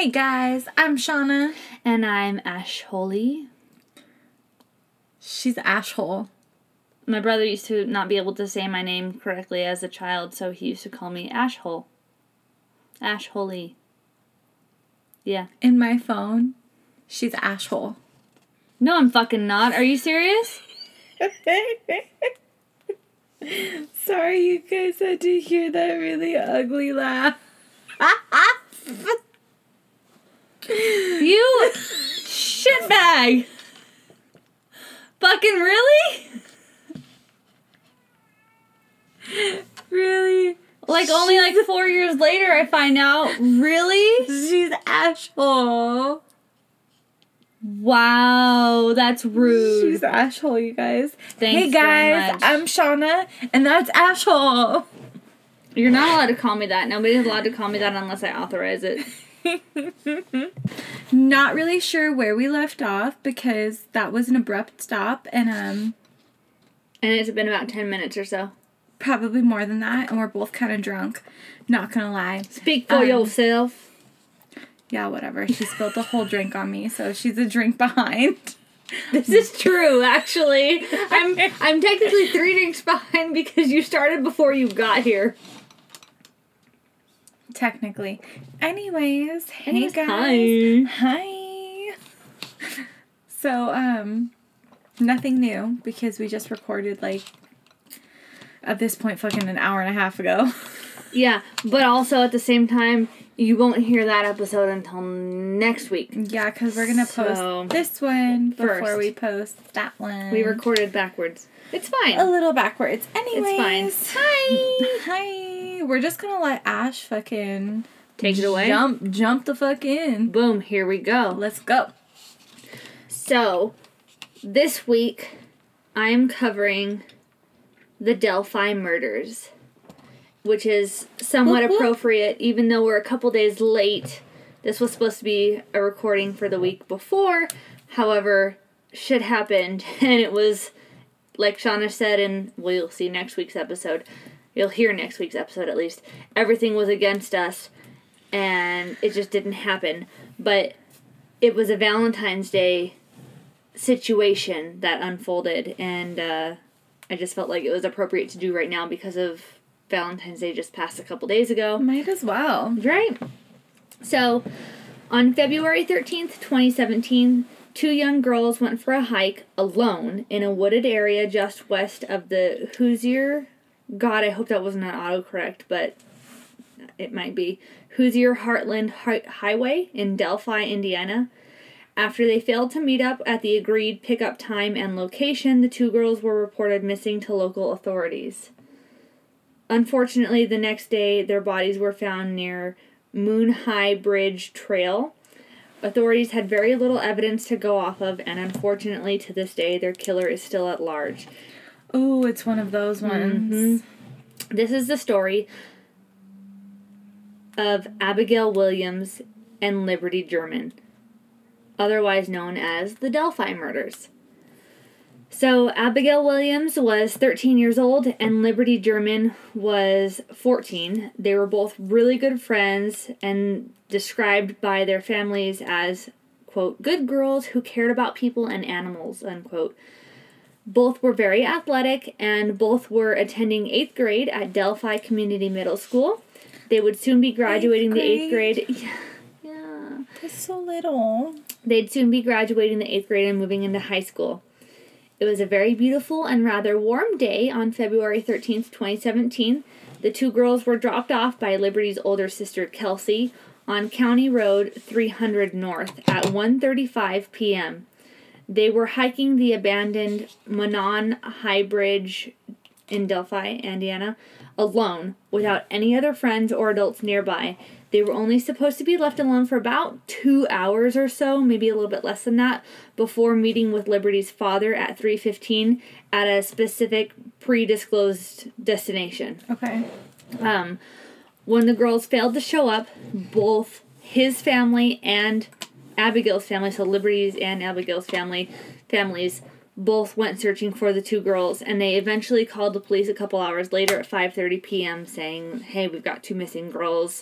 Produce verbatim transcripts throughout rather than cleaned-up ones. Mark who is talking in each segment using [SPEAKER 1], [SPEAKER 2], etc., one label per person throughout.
[SPEAKER 1] Hey guys, I'm Shauna.
[SPEAKER 2] And I'm Ash Holy.
[SPEAKER 1] She's Ashhole.
[SPEAKER 2] My brother used to not be able to say my name correctly as a child, so he used to call me Ashhole. Ash Holy. Yeah.
[SPEAKER 1] In my phone, she's Ashhole.
[SPEAKER 2] No, I'm fucking not. Are you serious?
[SPEAKER 1] Sorry, you guys had to hear that really ugly laugh.
[SPEAKER 2] You shitbag. Fucking really?
[SPEAKER 1] Really?
[SPEAKER 2] Like, only like four years later I find out. Really?
[SPEAKER 1] She's Ashhole.
[SPEAKER 2] Wow, that's rude.
[SPEAKER 1] She's Ashhole, you guys.
[SPEAKER 2] Thanks
[SPEAKER 1] hey guys,
[SPEAKER 2] very much.
[SPEAKER 1] I'm Shauna, and that's Ashhole.
[SPEAKER 2] You're not allowed to call me that. Nobody's allowed to call me that unless I authorize it.
[SPEAKER 1] Not really sure where we left off because that was an abrupt stop, and um,
[SPEAKER 2] And it's been about ten minutes or so.
[SPEAKER 1] probably more than that, and we're both kind of drunk. Not gonna lie.
[SPEAKER 2] Speak for
[SPEAKER 1] Um,
[SPEAKER 2] yourself.
[SPEAKER 1] Yeah, whatever. She spilled the whole drink on me, so she's a drink behind.
[SPEAKER 2] This is true, actually. I'm I'm technically three drinks behind because you started before you got here.
[SPEAKER 1] Technically. Anyways, hey
[SPEAKER 2] Anyways,
[SPEAKER 1] guys. Hi. So, um, nothing new because we just recorded, like, at this point, fucking an hour and a half ago.
[SPEAKER 2] Yeah, but also at the same time, you won't hear that episode until next week.
[SPEAKER 1] Yeah, because we're going to post
[SPEAKER 2] So,
[SPEAKER 1] this one before
[SPEAKER 2] first.
[SPEAKER 1] we post that one.
[SPEAKER 2] We recorded backwards. It's fine.
[SPEAKER 1] a little backwards. Anyways.
[SPEAKER 2] It's fine. Hi.
[SPEAKER 1] Hi. We're just going to let Ash fucking
[SPEAKER 2] Take it away.
[SPEAKER 1] Jump, jump the fuck in.
[SPEAKER 2] Boom, here we go.
[SPEAKER 1] Let's go.
[SPEAKER 2] So, this week, I am covering the Delphi murders, which is somewhat
[SPEAKER 1] Whoop, whoop.
[SPEAKER 2] appropriate, even though we're a couple days late. This was supposed to be a recording for the week before. However, shit happened, and it was, like Shauna said, and well, you'll see next week's episode. You'll hear next week's episode, at least. Everything was against us, and it just didn't happen. But it was a Valentine's Day situation that unfolded, and uh, I just felt like it was appropriate to do right now because of Valentine's Day just passed a couple days ago.
[SPEAKER 1] Might as well.
[SPEAKER 2] Right. So, on February thirteenth, twenty seventeen, two young girls went for a hike alone in a wooded area just west of the Hoosier. God, I hope that wasn't an autocorrect, but it might be. Hoosier Heartland Hi- Highway in Delphi, Indiana. After they failed to meet up at the agreed pickup time and location, the two girls were reported missing to local authorities. Unfortunately, the next day, their bodies were found near Moon High Bridge Trail. Authorities had very little evidence to go off of, and unfortunately, to this day, their killer is still at large.
[SPEAKER 1] Oh, it's one of those ones.
[SPEAKER 2] Mm-hmm. This is the story of Abigail Williams and Liberty German, otherwise known as the Delphi murders. So, Abigail Williams was thirteen years old and Liberty German was fourteen. They were both really good friends and described by their families as, quote, good girls who cared about people and animals, unquote. Both were very athletic and both were attending eighth grade at Delphi Community Middle School. They would soon be graduating the eighth grade. Yeah. yeah.
[SPEAKER 1] That's so little.
[SPEAKER 2] They'd soon be graduating the eighth grade and moving into high school. It was a very beautiful and rather warm day on February thirteenth, twenty seventeen. The two girls were dropped off by Liberty's older sister, Kelsey, on County Road three hundred North at one thirty-five p.m. They were hiking the abandoned Monon High Bridge in Delphi, Indiana, alone, without any other friends or adults nearby. They were only supposed to be left alone for about two hours or so, maybe a little bit less than that, before meeting with Liberty's father at three fifteen at a specific pre-disclosed destination.
[SPEAKER 1] Okay.
[SPEAKER 2] Um, when the girls failed to show up, both his family and Abigail's family, so Liberty's and Abigail's family, families, both went searching for the two girls, and they eventually called the police a couple hours later at five thirty p.m. saying, hey, we've got two missing girls.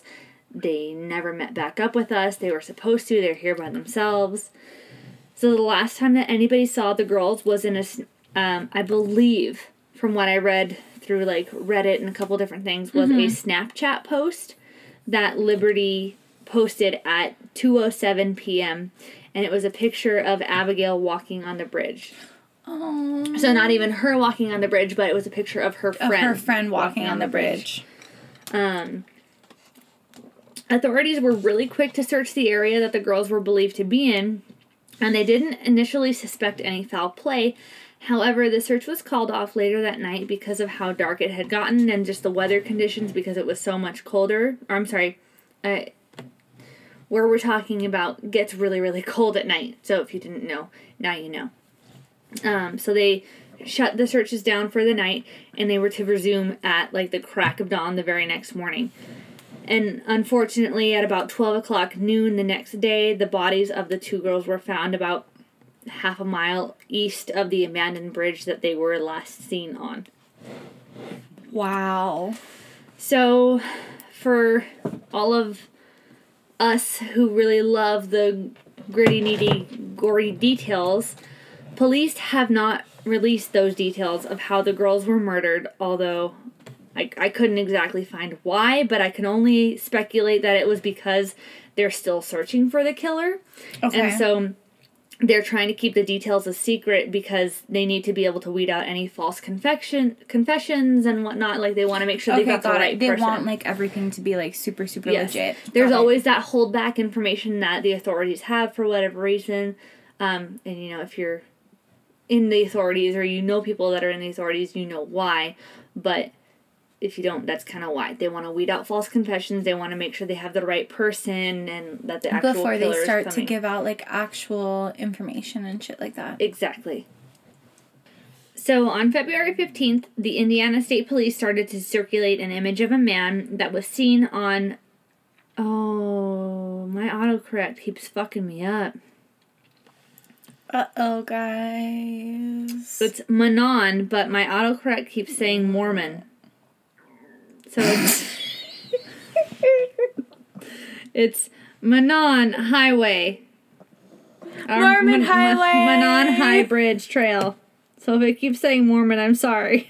[SPEAKER 2] They never met back up with us. They were supposed to. They're here by themselves. So the last time that anybody saw the girls was in a, um, I believe, from what I read through like Reddit and a couple different things, was mm-hmm. a Snapchat post that Liberty posted at two oh seven p.m. And it was a picture of Abigail walking on the bridge.
[SPEAKER 1] Oh.
[SPEAKER 2] So not even her walking on the bridge, but it was a picture of her friend.
[SPEAKER 1] Of her friend walking, walking on, on the bridge.
[SPEAKER 2] bridge. Um, authorities were really quick to search the area that the girls were believed to be in, and they didn't initially suspect any foul play. However, the search was called off later that night because of how dark it had gotten and just the weather conditions because it was so much colder. Or, I'm sorry, uh, where we're talking about gets really, really cold at night. So if you didn't know, now you know. Um, so they shut the searches down for the night, and they were to resume at, like, the crack of dawn the very next morning. And unfortunately, at about twelve o'clock noon the next day, the bodies of the two girls were found about half a mile east of the abandoned bridge that they were last seen on.
[SPEAKER 1] Wow.
[SPEAKER 2] So, for all of us who really love the gritty, needy, gory details, police have not released those details of how the girls were murdered, although I, I couldn't exactly find why, but I can only speculate that it was because they're still searching for the killer.
[SPEAKER 1] Okay.
[SPEAKER 2] And so they're trying to keep the details a secret because they need to be able to weed out any false confession confessions and whatnot. Like, they want to make sure
[SPEAKER 1] okay,
[SPEAKER 2] they got the right
[SPEAKER 1] it. They
[SPEAKER 2] person.
[SPEAKER 1] want, like, everything to be, like, super, super
[SPEAKER 2] yes.
[SPEAKER 1] legit.
[SPEAKER 2] There's
[SPEAKER 1] got
[SPEAKER 2] always
[SPEAKER 1] it.
[SPEAKER 2] that holdback information that the authorities have for whatever reason. Um, and, you know, if you're in the authorities or you know people that are in the authorities, you know why. But if you don't, that's kind of why. They want to weed out false confessions. They want to make sure they have the right person and that the actual
[SPEAKER 1] Before
[SPEAKER 2] killer
[SPEAKER 1] they start
[SPEAKER 2] is
[SPEAKER 1] to give out, like, actual information and shit like that.
[SPEAKER 2] Exactly. So, on February fifteenth, the Indiana State Police started to circulate an image of a man that was seen on... Oh, my autocorrect keeps fucking me up.
[SPEAKER 1] Uh-oh, guys.
[SPEAKER 2] It's Manon, but my autocorrect keeps saying Mormon. So it's... it's Manon Highway.
[SPEAKER 1] Mormon
[SPEAKER 2] Ma-
[SPEAKER 1] Highway!
[SPEAKER 2] Ma- Manon High Bridge Trail. So if it keeps saying Mormon, I'm sorry.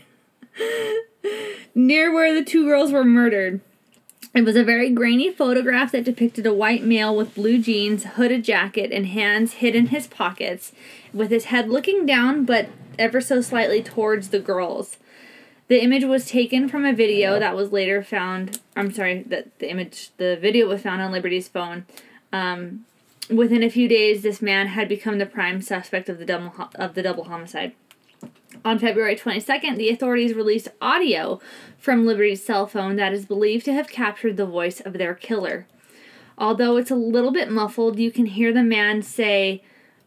[SPEAKER 2] Near where the two girls were murdered. It was a very grainy photograph that depicted a white male with blue jeans, hooded jacket, and hands hid in his pockets, with his head looking down but ever so slightly towards the girls. The image was taken from a video that was later found... I'm sorry, that the image... The video was found on Liberty's phone. Um, within a few days, this man had become the prime suspect of the double, of the double homicide. On February twenty-second, the authorities released audio from Liberty's cell phone that is believed to have captured the voice of their killer. Although it's a little bit muffled, you can hear the man say...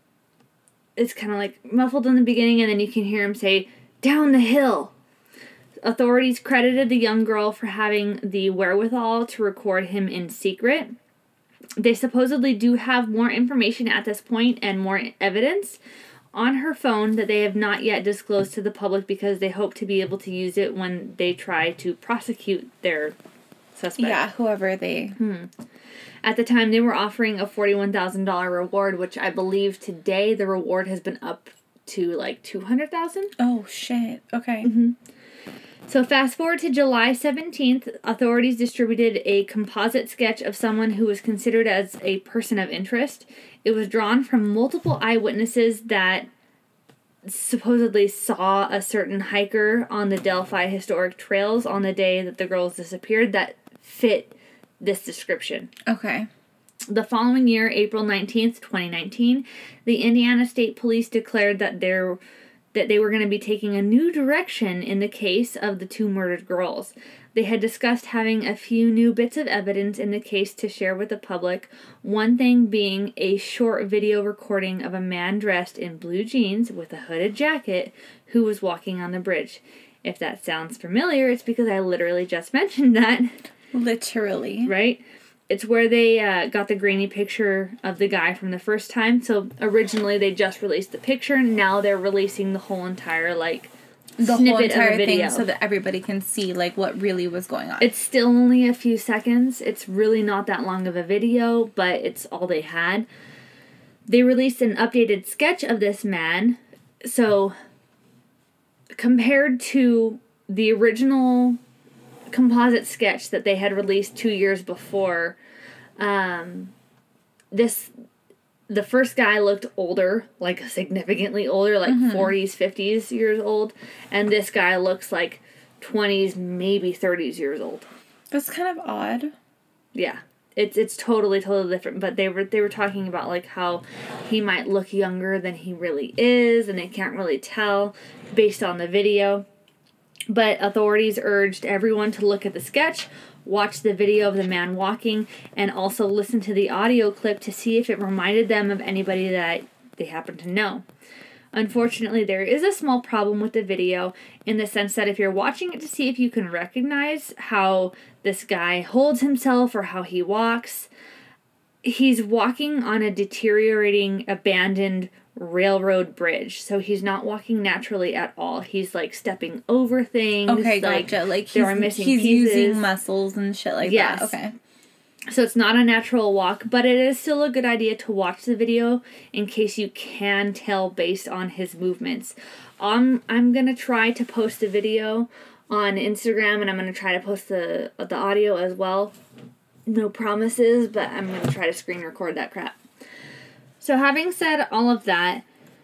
[SPEAKER 2] It's kind of like muffled in the beginning, and then you can hear him say, "Down the hill!" Authorities credited the young girl for having the wherewithal to record him in secret. They supposedly do have more information at this point and more evidence on her phone that they have not yet disclosed to the public because they hope to be able to use it when they try to prosecute their suspect.
[SPEAKER 1] Yeah, whoever they...
[SPEAKER 2] Hmm. At the time, they were offering a forty-one thousand dollars reward, which I believe today the reward has been up to like two hundred thousand dollars.
[SPEAKER 1] Oh, shit. Okay.
[SPEAKER 2] Mm-hmm. So fast forward to July seventeenth, authorities distributed a composite sketch of someone who was considered as a person of interest. It was drawn from multiple eyewitnesses that supposedly saw a certain hiker on the Delphi Historic Trails on the day that the girls disappeared that fit this description.
[SPEAKER 1] Okay.
[SPEAKER 2] The following year, April nineteenth, twenty nineteen, the Indiana State Police declared that there that they were going to be taking a new direction in the case of the two murdered girls. They had discussed having a few new bits of evidence in the case to share with the public, one thing being a short video recording of a man dressed in blue jeans with a hooded jacket who was walking on the bridge. If that sounds familiar, it's because I literally just mentioned that.
[SPEAKER 1] Literally.
[SPEAKER 2] Right? It's where they uh, got the grainy picture of the guy from the first time. So originally they just released the picture. Now they're releasing the whole entire, like,
[SPEAKER 1] the whole
[SPEAKER 2] snippet
[SPEAKER 1] entire
[SPEAKER 2] of a video.
[SPEAKER 1] thing so that everybody can see, like, what really was going on.
[SPEAKER 2] It's still only a few seconds. It's really not that long of a video, but it's all they had. They released an updated sketch of this man. So, compared to the original composite sketch that they had released two years before, um, this... The first guy looked older, like significantly older, like mm-hmm. forties, fifties years old. And this guy looks like twenties, maybe thirties years old.
[SPEAKER 1] That's kind of odd.
[SPEAKER 2] Yeah. It's it's totally, totally different. But they were they were talking about like how he might look younger than he really is, and they can't really tell based on the video. But authorities urged everyone to look at the sketch, watch the video of the man walking, and also listen to the audio clip to see if it reminded them of anybody that they happen to know. Unfortunately, there is a small problem with the video in the sense that if you're watching it to see if you can recognize how this guy holds himself or how he walks, he's walking on a deteriorating, abandoned railroad bridge. So he's not walking naturally at all. He's like stepping over things.
[SPEAKER 1] Okay,
[SPEAKER 2] like,
[SPEAKER 1] gotcha. Like
[SPEAKER 2] there
[SPEAKER 1] he's,
[SPEAKER 2] are missing
[SPEAKER 1] he's
[SPEAKER 2] pieces.
[SPEAKER 1] using muscles and shit like
[SPEAKER 2] yes.
[SPEAKER 1] that. Okay.
[SPEAKER 2] So it's not a natural walk, but it is still a good idea to watch the video in case you can tell based on his movements. Um, I'm going to try to post a video on Instagram, and I'm going to try to post the the audio as well. No promises, but I'm going to try to screen record that crap. So having said all of that,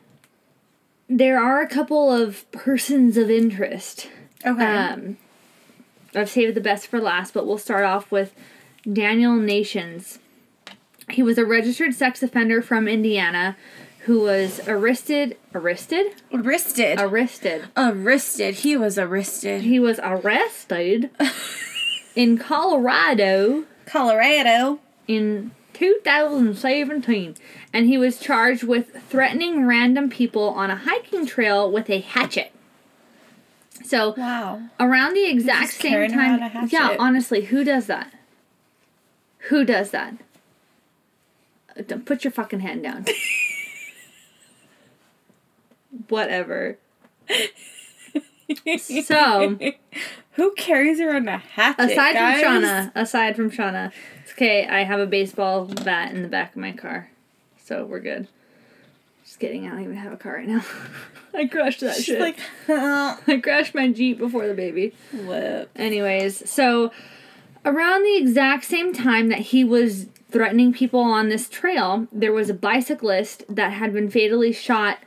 [SPEAKER 2] there are a couple of persons of interest.
[SPEAKER 1] Okay.
[SPEAKER 2] Um, I've saved the best for last, but we'll start off with Daniel Nations. He was a registered sex offender from Indiana who was arrested. Arrested?
[SPEAKER 1] Arrested.
[SPEAKER 2] Arrested.
[SPEAKER 1] Arrested. He was arrested.
[SPEAKER 2] He was arrested in Colorado.
[SPEAKER 1] Colorado.
[SPEAKER 2] In two thousand seventeen. And he was charged with threatening random people on a hiking trail with a hatchet. So,
[SPEAKER 1] wow.
[SPEAKER 2] Around the exact
[SPEAKER 1] Just
[SPEAKER 2] same time.
[SPEAKER 1] a hatchet.
[SPEAKER 2] Yeah, honestly, who does that? Who does that? Don't put your fucking hand down. Whatever. So,
[SPEAKER 1] who carries around a hatchet?
[SPEAKER 2] aside
[SPEAKER 1] guys?
[SPEAKER 2] from Shauna, aside from Shauna, it's okay. I have a baseball bat in the back of my car, so we're good. Just kidding. I don't even have a car right now. I crashed that
[SPEAKER 1] She's
[SPEAKER 2] shit.
[SPEAKER 1] like,
[SPEAKER 2] I crashed my Jeep before the baby.
[SPEAKER 1] Whoop.
[SPEAKER 2] Anyways, so around the exact same time that he was threatening people on this trail, there was a bicyclist that had been fatally shot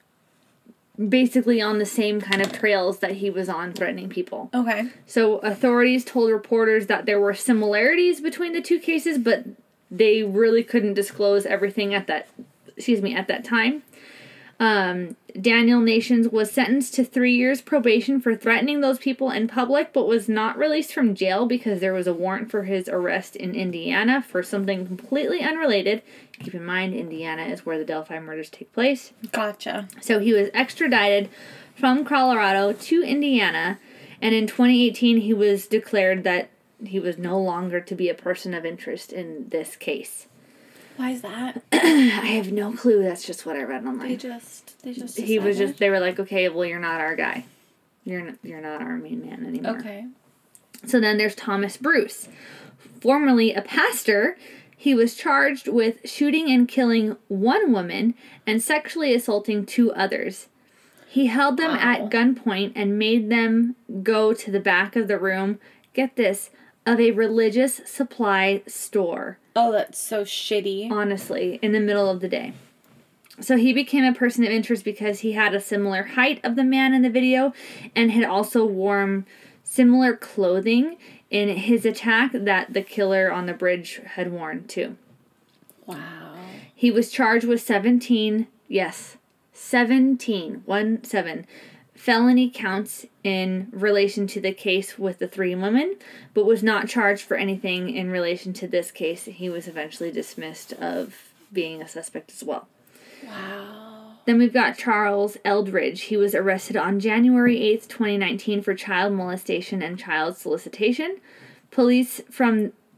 [SPEAKER 2] basically on the same kind of trails that he was on threatening people.
[SPEAKER 1] Okay.
[SPEAKER 2] So authorities told reporters that there were similarities between the two cases, but they really couldn't disclose everything at that, excuse me, at that time. Um, Daniel Nations was sentenced to three years probation for threatening those people in public, but was not released from jail because there was a warrant for his arrest in Indiana for something completely unrelated. Keep in mind, Indiana is where the Delphi murders take place.
[SPEAKER 1] Gotcha.
[SPEAKER 2] So he was extradited from Colorado to Indiana, and in twenty eighteen he was declared that he was no longer to be a person of interest in this case.
[SPEAKER 1] Why is that?
[SPEAKER 2] I have no clue. That's just what I read online.
[SPEAKER 1] They just, they just.
[SPEAKER 2] He was
[SPEAKER 1] decided?
[SPEAKER 2] just. They were like, okay, well, you're not our guy. You're not, you're not our main man anymore.
[SPEAKER 1] Okay.
[SPEAKER 2] So then there's Thomas Bruce, formerly a pastor. He was charged with shooting and killing one woman and sexually assaulting two others. He held them
[SPEAKER 1] Wow.
[SPEAKER 2] at gunpoint and made them go to the back of the room. Get this. Of a religious supply store.
[SPEAKER 1] Oh, that's so shitty.
[SPEAKER 2] Honestly, in the middle of the day. So he became a person of interest because he had a similar height of the man in the video and had also worn similar clothing in his attack that the killer on the bridge had worn too.
[SPEAKER 1] Wow.
[SPEAKER 2] He was charged with seventeen, yes, seventeen, one, seven, felony counts in relation to the case with the three women, but was not charged for anything in relation to this case. He was eventually dismissed of being a suspect as well.
[SPEAKER 1] Wow.
[SPEAKER 2] Then we've got Charles Eldridge. He was arrested on January eighth, twenty nineteen for child molestation and child solicitation. Police from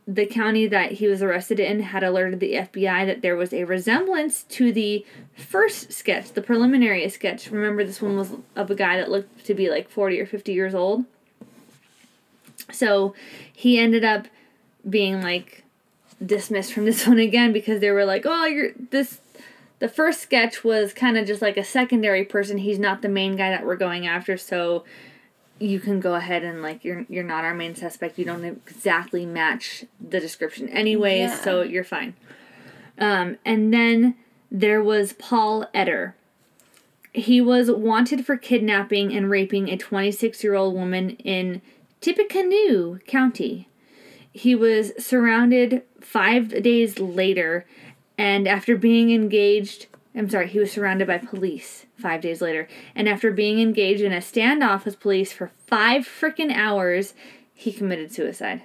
[SPEAKER 2] the county that he was arrested in had alerted the F B I that there was a resemblance to the first sketch, the preliminary sketch. Remember, this one was of a guy that looked to be like forty or fifty years old. So he ended up being like dismissed from this one again because they were like, oh, you're this. The first sketch was kind of just like a secondary person. He's not the main guy that we're going after, so you can go ahead and like you're you're not our main suspect. You don't exactly match the description anyways, yeah. So you're fine. Um, and then there was Paul Etter. He was wanted for kidnapping and raping a twenty-six-year-old woman in Tippecanoe County. He was surrounded five days later, and after being engaged, I'm sorry, he was surrounded by police five days later, and after being engaged in a standoff with police for five freaking hours, he committed suicide.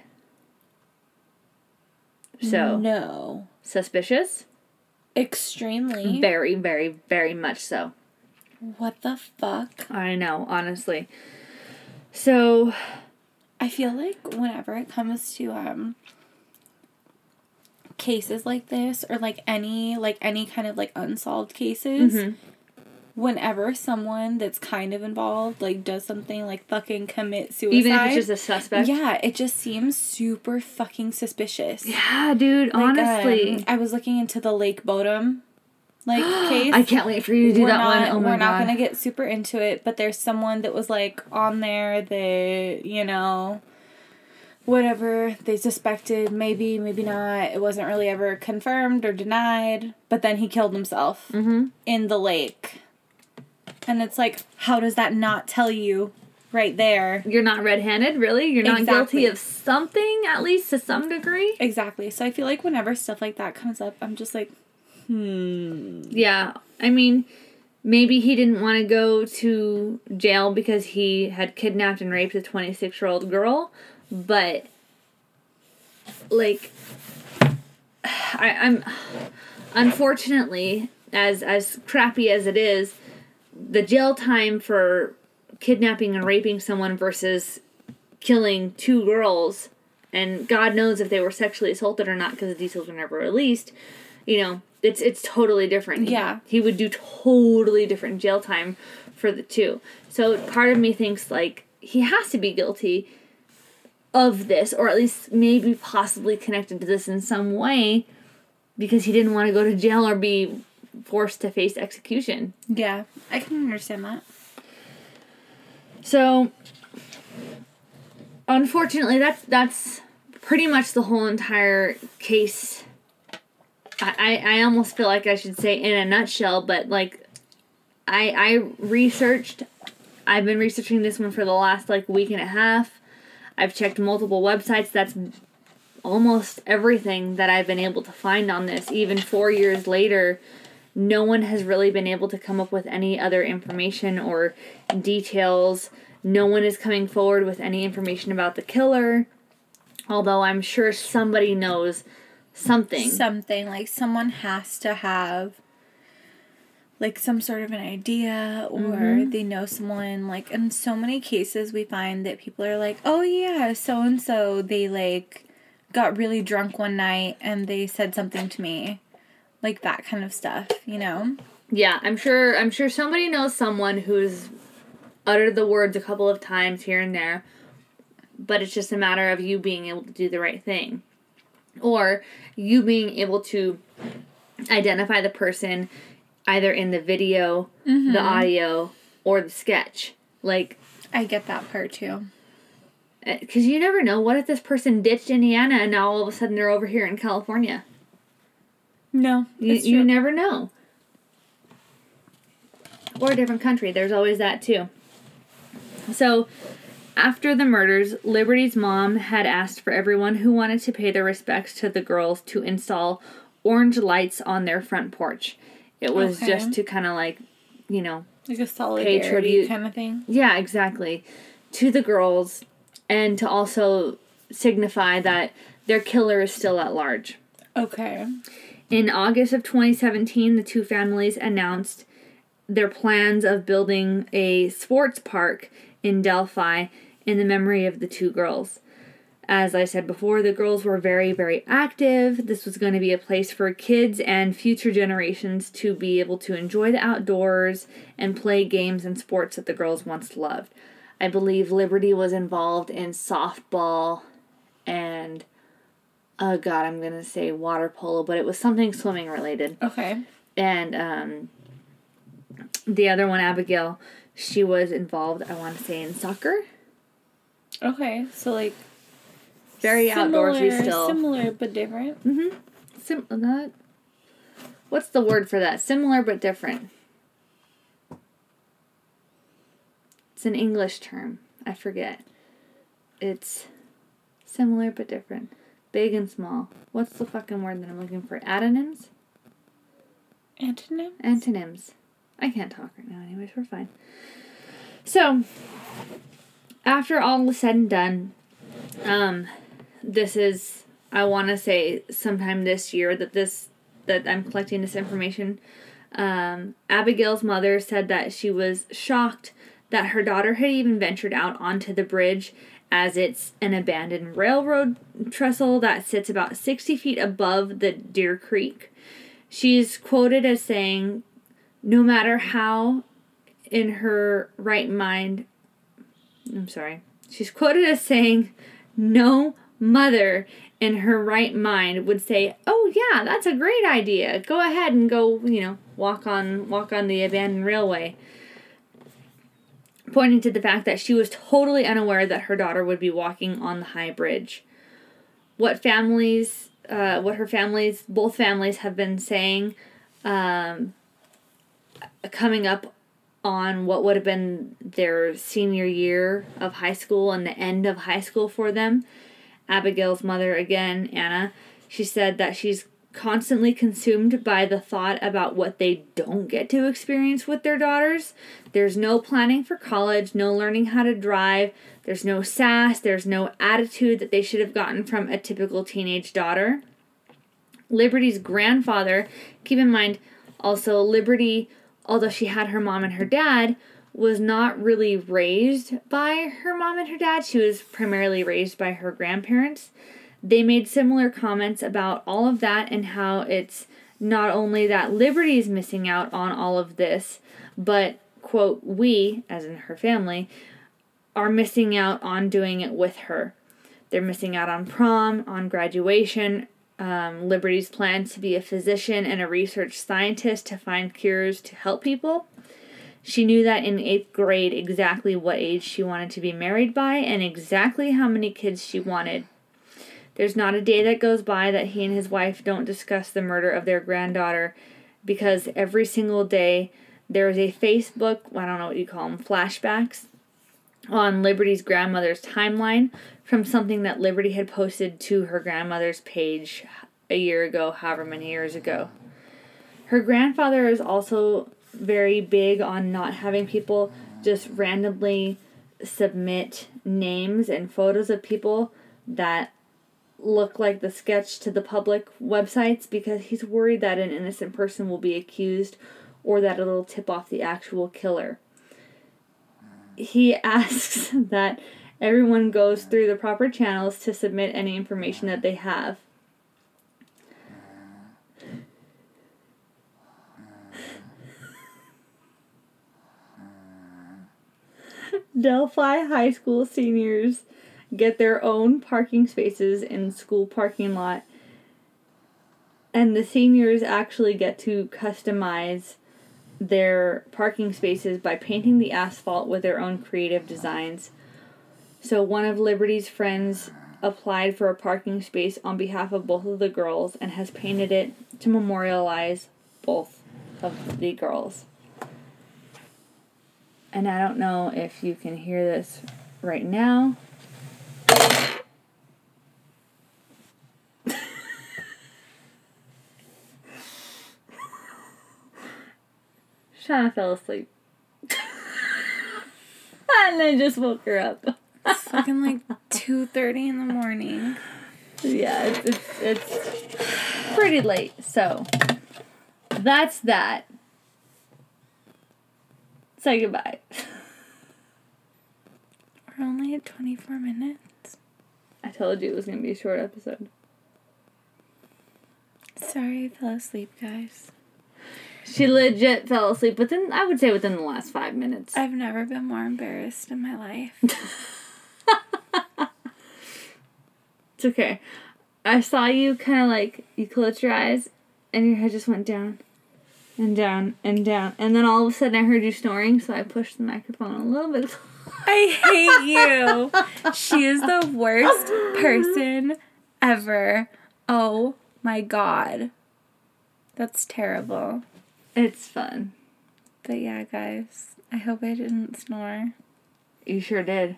[SPEAKER 2] So,
[SPEAKER 1] no.
[SPEAKER 2] Suspicious?
[SPEAKER 1] Extremely.
[SPEAKER 2] Very, very, very much so.
[SPEAKER 1] What the fuck?
[SPEAKER 2] I know, honestly. So,
[SPEAKER 1] I feel like whenever it comes to um cases like this, or like any like any kind of like unsolved cases, mm-hmm. whenever someone that's kind of involved like does something like fucking commit suicide,
[SPEAKER 2] even if it's just a suspect,
[SPEAKER 1] yeah, it just seems super fucking suspicious.
[SPEAKER 2] Yeah, dude, like, honestly.
[SPEAKER 1] Um, I was looking into the Lake Bodom like case.
[SPEAKER 2] I can't wait for you to do
[SPEAKER 1] we're
[SPEAKER 2] that
[SPEAKER 1] not,
[SPEAKER 2] one. Oh my
[SPEAKER 1] we're
[SPEAKER 2] god.
[SPEAKER 1] We're not gonna get super into it, but there's someone that was like on there that, you know, whatever, they suspected, maybe, maybe not. It wasn't really ever confirmed or denied. But then he killed himself
[SPEAKER 2] mm-hmm.
[SPEAKER 1] in the lake. And it's like, how does that not tell you right there?
[SPEAKER 2] You're not red-handed, really? You're not
[SPEAKER 1] exactly.
[SPEAKER 2] guilty of something, at least to some degree?
[SPEAKER 1] Exactly. So I feel like whenever stuff like that comes up, I'm just like, hmm.
[SPEAKER 2] Yeah. I mean, maybe he didn't want to go to jail because he had kidnapped and raped a twenty-six-year-old girl. But, like, I, I'm, unfortunately, as as crappy as it is, the jail time for kidnapping and raping someone versus killing two girls, and God knows if they were sexually assaulted or not because the details were never released, you know, it's it's totally different.
[SPEAKER 1] Yeah.
[SPEAKER 2] He, he would do totally different jail time for the two. So part of me thinks, like, he has to be guilty of this, or at least maybe possibly connected to this in some way, because he didn't want to go to jail or be forced to face execution.
[SPEAKER 1] Yeah, I can understand that.
[SPEAKER 2] So, unfortunately, that's that's pretty much the whole entire case. I, I, I almost feel like I should say in a nutshell, but like, I I researched, I've been researching this one for the last like week and a half. I've checked multiple websites. That's almost everything that I've been able to find on this. Even four years later, no one has really been able to come up with any other information or details. No one is coming forward with any information about the killer. Although I'm sure somebody knows something.
[SPEAKER 1] Something. Like, someone has to have like some sort of an idea, or mm-hmm. they know someone. Like, in so many cases we find that people are like, oh yeah, so and so, they like got really drunk one night and they said something to me, like that kind of stuff, you know.
[SPEAKER 2] Yeah, I'm sure I'm sure somebody knows someone who's uttered the words a couple of times here and there, but it's just a matter of you being able to do the right thing, or you being able to identify the person either in the video, mm-hmm. the audio, or the sketch. Like,
[SPEAKER 1] I get that part too.
[SPEAKER 2] Because you never know. What if this person ditched Indiana and now all of a sudden they're over here in California?
[SPEAKER 1] No,
[SPEAKER 2] you, you never know. Or a different country. There's always that too. So, after the murders, Liberty's mom had asked for everyone who wanted to pay their respects to the girls to install orange lights on their front porch. It was okay. just to kind of like, you know,
[SPEAKER 1] like a solidarity kind of thing.
[SPEAKER 2] Yeah, exactly. To the girls, and to also signify that their killer is still at large.
[SPEAKER 1] Okay.
[SPEAKER 2] In August of twenty seventeen, the two families announced their plans of building a sports park in Delphi in the memory of the two girls. As I said before, the girls were very, very active. This was going to be a place for kids and future generations to be able to enjoy the outdoors and play games and sports that the girls once loved. I believe Liberty was involved in softball and, oh God, I'm going to say water polo, but it was something swimming related.
[SPEAKER 1] Okay.
[SPEAKER 2] And um, the other one, Abigail, she was involved, I want to say, in soccer.
[SPEAKER 1] Okay, so like...
[SPEAKER 2] Very
[SPEAKER 1] similar,
[SPEAKER 2] outdoorsy still.
[SPEAKER 1] Similar but different.
[SPEAKER 2] Mm-hmm. Sim- that. What's the word for that? Similar but different. It's an English term. I forget. It's similar but different. Big and small. What's the fucking word that I'm looking for? Antonyms?
[SPEAKER 1] Antonyms?
[SPEAKER 2] Antonyms. I can't talk right now anyways. We're fine. So, after all is said and done, um... this is, I want to say, sometime this year that this, that I'm collecting this information. Um, Abigail's mother said that she was shocked that her daughter had even ventured out onto the bridge, as it's an abandoned railroad trestle that sits about sixty feet above the Deer Creek. She's quoted as saying, no matter how in her right mind, I'm sorry, she's quoted as saying, no mother in her right mind would say, oh yeah, that's a great idea. Go ahead and go, you know, walk on walk on the abandoned railway. Pointing to the fact that she was totally unaware that her daughter would be walking on the high bridge. What families, uh, what her families, both families have been saying, um, coming up on what would have been their senior year of high school and the end of high school for them. Abigail's mother, again, Anna, she said that she's constantly consumed by the thought about what they don't get to experience with their daughters. There's no planning for college, no learning how to drive, there's no sass, there's no attitude that they should have gotten from a typical teenage daughter. Liberty's grandfather, keep in mind, also Liberty, although she had her mom and her dad, was not really raised by her mom and her dad. She was primarily raised by her grandparents. They made similar comments about all of that and how it's not only that Liberty is missing out on all of this, but, quote, we, as in her family, are missing out on doing it with her. They're missing out on prom, on graduation, um, Liberty's plans to be a physician and a research scientist to find cures to help people. She knew that in eighth grade exactly what age she wanted to be married by and exactly how many kids she wanted. There's not a day that goes by that he and his wife don't discuss the murder of their granddaughter, because every single day there is a Facebook, I don't know what you call them, flashbacks, on Liberty's grandmother's timeline from something that Liberty had posted to her grandmother's page a year ago, however many years ago. Her grandfather is also very big on not having people just randomly submit names and photos of people that look like the sketch to the public websites, because he's worried that an innocent person will be accused or that it'll tip off the actual killer. He asks that everyone goes through the proper channels to submit any information that they have. Delphi High School seniors get their own parking spaces in school parking lot, and the seniors actually get to customize their parking spaces by painting the asphalt with their own creative designs. So one of Liberty's friends applied for a parking space on behalf of both of the girls and has painted it to memorialize both of the girls. And I don't know if you can hear this right now. Shauna fell asleep. And I just woke her up.
[SPEAKER 1] It's fucking like two thirty in the morning.
[SPEAKER 2] Yeah, it's, it's, it's pretty late. So, that's that. Say goodbye.
[SPEAKER 1] We're only at twenty-four minutes.
[SPEAKER 2] I told you it was going to be a short episode.
[SPEAKER 1] Sorry, I fell asleep, guys.
[SPEAKER 2] She legit fell asleep within, I would say, within the last five minutes.
[SPEAKER 1] I've never been more embarrassed in my life.
[SPEAKER 2] It's okay. I saw you kind of like, you closed your eyes, and your head just went down, and down, and down. And then all of a sudden I heard you snoring, so I pushed the microphone a little bit.
[SPEAKER 1] I hate you. She is the worst person ever. Oh my god. That's terrible.
[SPEAKER 2] It's fun.
[SPEAKER 1] But yeah, guys, I hope I didn't snore.
[SPEAKER 2] You sure did.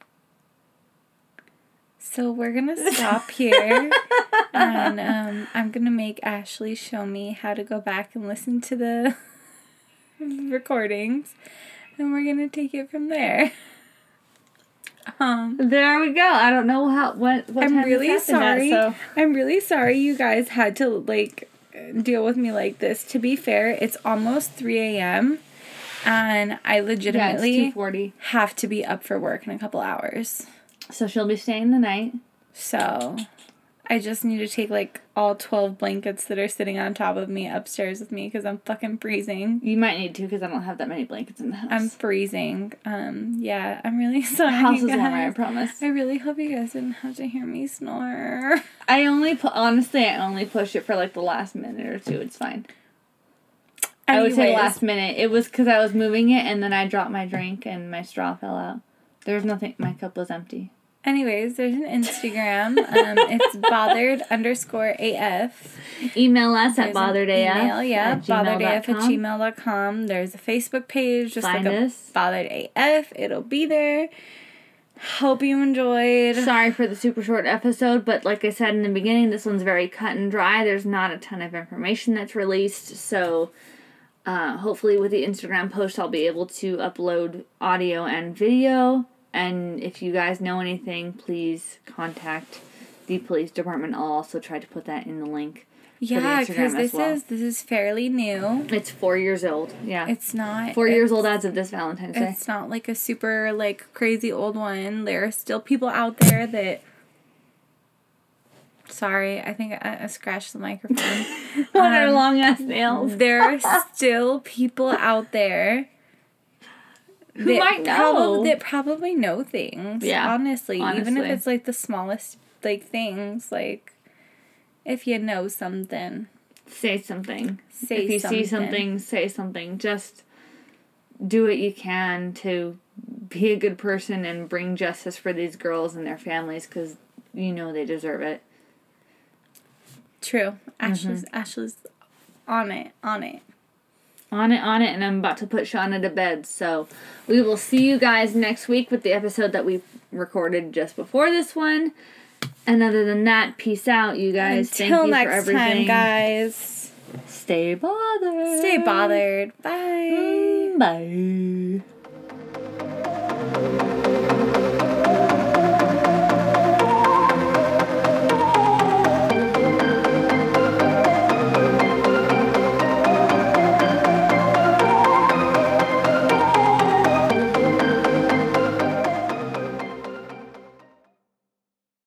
[SPEAKER 1] So we're going to stop here, and um, I'm going to make Ashley show me how to go back and listen to the recordings, and we're going to take it from there. Um,
[SPEAKER 2] there we go. I don't know how what, what
[SPEAKER 1] I'm
[SPEAKER 2] time
[SPEAKER 1] really
[SPEAKER 2] this happened
[SPEAKER 1] sorry.
[SPEAKER 2] At, so.
[SPEAKER 1] I'm really sorry you guys had to, like, deal with me like this. To be fair, it's almost three a.m., and I legitimately
[SPEAKER 2] yeah, it's two forty.
[SPEAKER 1] Have to be up for work in a couple hours.
[SPEAKER 2] So she'll be staying the night.
[SPEAKER 1] So I just need to take, like, all twelve blankets that are sitting on top of me upstairs with me because I'm fucking freezing.
[SPEAKER 2] You might need to because I don't have that many blankets in the house.
[SPEAKER 1] I'm freezing. Um, yeah, I'm really sorry.
[SPEAKER 2] The house is
[SPEAKER 1] guys.
[SPEAKER 2] warmer, I promise.
[SPEAKER 1] I really hope you guys didn't have to hear me snore.
[SPEAKER 2] I only, pu- honestly, I only push it for, like, the last minute or two. It's fine.
[SPEAKER 1] Anyways,
[SPEAKER 2] I would say last minute. It was because I was moving it and then I dropped my drink and my straw fell out. There's nothing, my cup was empty.
[SPEAKER 1] Anyways, there's an Instagram. um, it's bothered underscore AF.
[SPEAKER 2] Email us
[SPEAKER 1] There's
[SPEAKER 2] at botheredaf.
[SPEAKER 1] Email, yeah,
[SPEAKER 2] at
[SPEAKER 1] botheredaf at
[SPEAKER 2] gmail dot com.
[SPEAKER 1] gmail dot com. There's a Facebook page. Just
[SPEAKER 2] Find
[SPEAKER 1] look up
[SPEAKER 2] us.
[SPEAKER 1] Bothered A F. It'll be there. Hope you enjoyed.
[SPEAKER 2] Sorry for the super short episode, but like I said in the beginning, this one's very cut and dry. There's not a ton of information that's released, so uh, hopefully with the Instagram post, I'll be able to upload audio and video. And if you guys know anything, please contact the police department. I'll also try to put that in the link.
[SPEAKER 1] Yeah, because this
[SPEAKER 2] well.
[SPEAKER 1] is this is fairly new.
[SPEAKER 2] It's four years old. Yeah,
[SPEAKER 1] It's not
[SPEAKER 2] four
[SPEAKER 1] it's,
[SPEAKER 2] years old as of this Valentine's Day.
[SPEAKER 1] It's not like a super like crazy old one. There are still people out there that. Sorry, I think I, I scratched the microphone.
[SPEAKER 2] What are
[SPEAKER 1] um,
[SPEAKER 2] long ass nails?
[SPEAKER 1] There are still people out there.
[SPEAKER 2] Who might know.
[SPEAKER 1] Prob- that probably know things.
[SPEAKER 2] Yeah,
[SPEAKER 1] honestly,
[SPEAKER 2] honestly.
[SPEAKER 1] even if it's like the smallest like things, like if you know something,
[SPEAKER 2] Say something.
[SPEAKER 1] say
[SPEAKER 2] if you
[SPEAKER 1] something.
[SPEAKER 2] see something, say something. Just do what you can to be a good person and bring justice for these girls and their families because you know they deserve it.
[SPEAKER 1] True. Ashley's Ashley's on it, on it.
[SPEAKER 2] On it, on it, and I'm about to put Shauna to bed. So we will see you guys next week with the episode that we recorded just before this one. And other than that, peace out, you guys.
[SPEAKER 1] Until
[SPEAKER 2] Thank you
[SPEAKER 1] next
[SPEAKER 2] for everything.
[SPEAKER 1] time, guys.
[SPEAKER 2] Stay bothered.
[SPEAKER 1] Stay bothered. Bye.
[SPEAKER 2] Bye.